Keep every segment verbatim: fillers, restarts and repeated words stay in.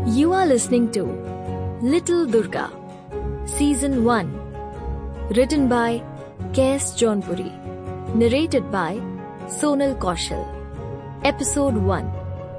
You are listening to Little Durga, Season one, written by Kes Jaunpuri, narrated by Sonal Kaushal. Episode one.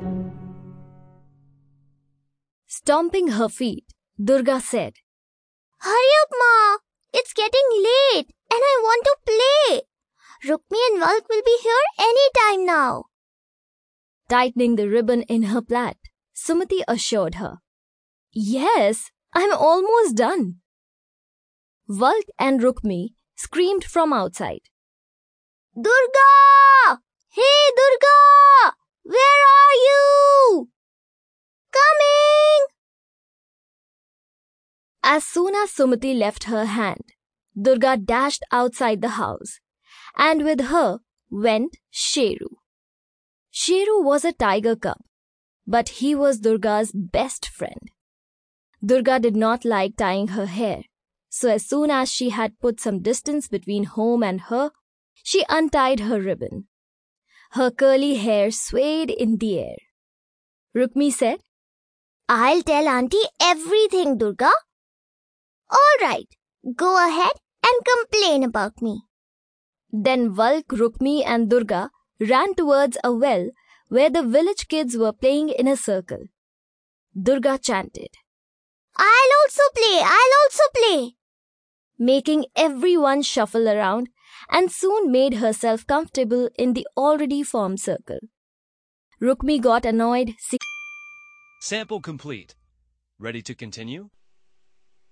Stomping her feet, Durga said, "Hurry up, Ma! It's getting late and I want to play. Rukmi and Valk will be here any time now." Tightening the ribbon in her plait, Sumati assured her, "Yes, I'm almost done." Valk and Rukmi screamed from outside, "Durga! Hey, Durga! Where are you? Coming!" As soon as Sumati left her hand, Durga dashed outside the house, and with her went Sheru. Sheru was a tiger cub, but he was Durga's best friend. Durga did not like tying her hair, so as soon as she had put some distance between home and her, she untied her ribbon. Her curly hair swayed in the air. Rukmi said, "I'll tell Auntie everything, Durga." "All right, go ahead and complain about me." Then Valk, Rukmi and Durga ran towards a well where the village kids were playing in a circle. Durga chanted, "I'll also play, I'll also play," making everyone shuffle around, and soon made herself comfortable in the already formed circle. Rukmi got annoyed. Sample complete. Ready to continue?